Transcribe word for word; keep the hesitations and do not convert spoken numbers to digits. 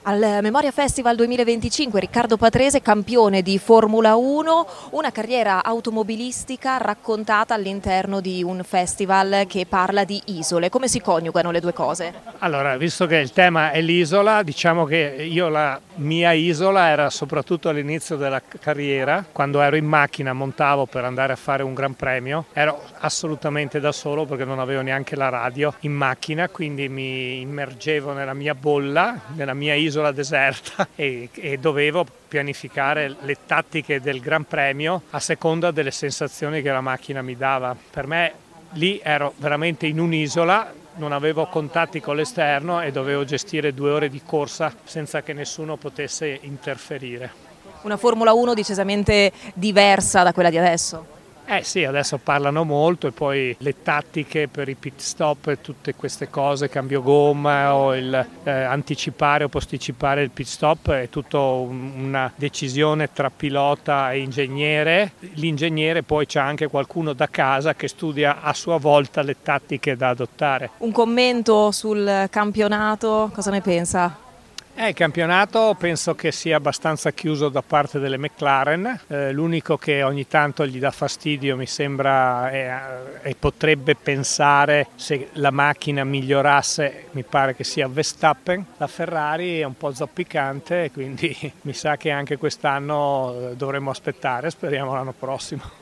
Al Memoria Festival duemilaventicinque Riccardo Patrese, campione di Formula uno, una carriera automobilistica raccontata all'interno di un festival che parla di isole. Come si coniugano le due cose? Allora, visto che il tema è l'isola, diciamo che io la mia isola era soprattutto all'inizio della carriera, quando ero in macchina, montavo per andare a fare un gran premio, ero assolutamente da solo perché non avevo neanche la radio in macchina, quindi mi immergevo nella mia bolla, nella mia isola deserta e, e dovevo pianificare le tattiche del Gran Premio a seconda delle sensazioni che la macchina mi dava. Per me lì ero veramente in un'isola, non avevo contatti con l'esterno e dovevo gestire due ore di corsa senza che nessuno potesse interferire. Una Formula uno decisamente diversa da quella di adesso. Eh sì, adesso parlano molto e poi le tattiche per i pit stop e tutte queste cose, cambio gomma o il eh, anticipare o posticipare il pit stop è tutto un, una decisione tra pilota e ingegnere. L'ingegnere poi c'ha anche qualcuno da casa che studia a sua volta le tattiche da adottare. Un commento sul campionato, cosa ne pensa? Eh, il campionato penso che sia abbastanza chiuso da parte delle McLaren, eh, l'unico che ogni tanto gli dà fastidio mi sembra e eh, potrebbe pensare se la macchina migliorasse, mi pare che sia Verstappen. La Ferrari è un po' zoppicante, quindi mi sa che anche quest'anno dovremmo aspettare, speriamo l'anno prossimo.